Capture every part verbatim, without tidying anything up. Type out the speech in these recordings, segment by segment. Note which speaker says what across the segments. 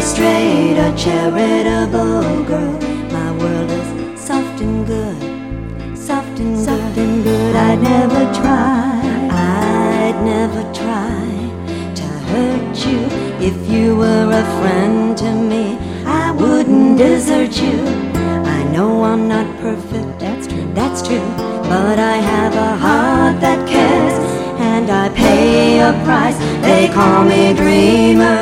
Speaker 1: straight, a charitable girl. My world is soft and good, soft and soft good. and good. I'd never try, I'd never try to hurt you. If you were a friend to me, I wouldn't desert you. I know I'm not perfect, that's true, that's true, but I have a heart that cares, and I pay a price. They call me dreamer,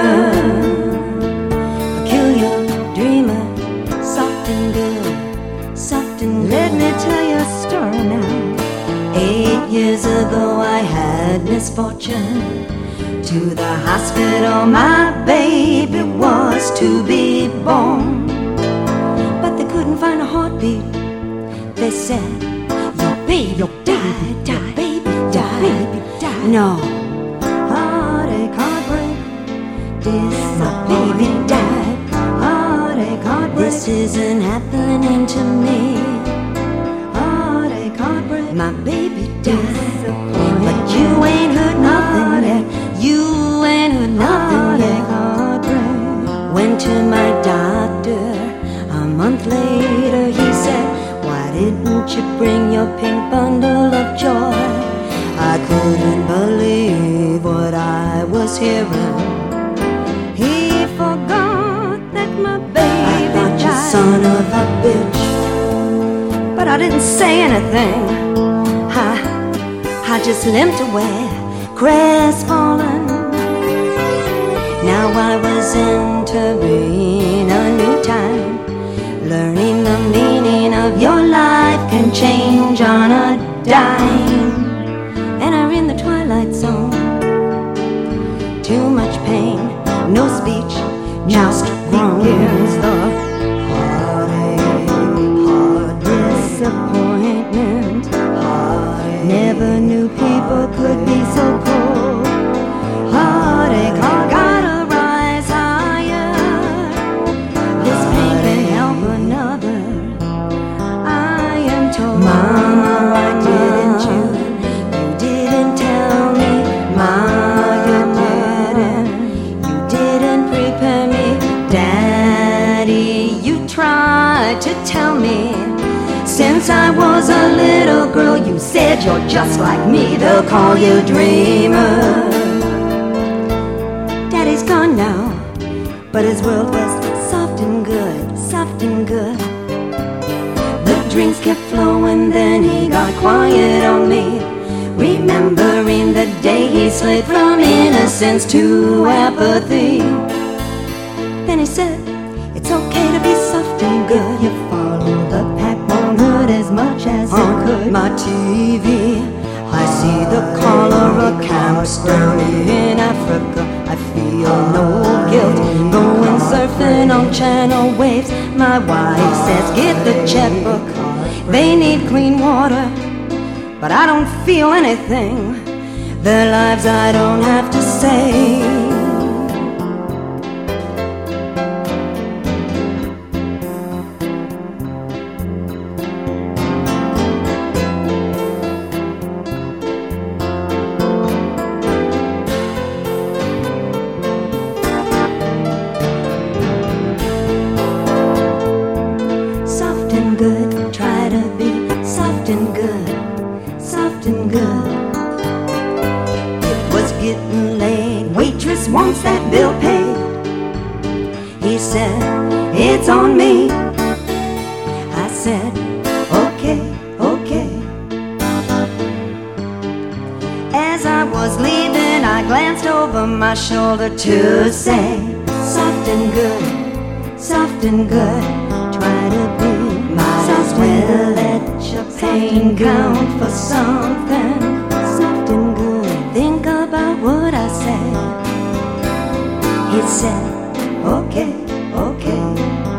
Speaker 1: peculiar dreamer, soft and good, soft and good. Let me tell you a story now. Eight years ago I had misfortune. To the hospital my baby was to be born, but they couldn't find a heartbeat. They said, your baby your died, your baby died, baby died. No, heartache, heartbreak, my baby died. Heartache, heartbreak, this isn't happening to me. Heartache, heartbreak, my baby died. But you ain't heard nothing yet. You ain't heard nothing yet. Went to my doctor a month later. He said, why didn't you bring your pink bundle of joy? I couldn't believe what I was hearing. He forgot that my baby I thought died. You son of a bitch. But I didn't say anything. I, I just limped away, crestfallen. Now I was entering a new time, learning the meaning of your life can change on a dime. And I'm in the twilight zone, too much pain, no speech, just begins the heartache, hard disappointment. Heartache. Never knew people could be so cold. Heartache, heartache. Mama, why didn't you? You didn't tell me. Mama, you didn't. You didn't prepare me. Daddy, you tried to tell me. Since I was a little girl, you said you're just like me. They'll call you dreamer. Daddy's gone now, but his world was soft and good, soft and good. Dreams kept flowing, then he got quiet on me, remembering the day he slid from innocence to apathy. Then he said, it's okay to be soft and good. You follow the pack, won't hurt as much as it could. My T V, I see the color of camps down in Africa. I feel no guilt going surfing on channel waves. My wife says, get the checkbook, they need clean water, but I don't feel anything. Their lives I don't have to save. Wants that bill paid. He said, it's on me. I said, okay, okay. As I was leaving, I glanced over my shoulder to say, soft and good, soft and good. Try to be might as well let your pain count for something. Soft and good. Think about what I said. He said, okay, okay.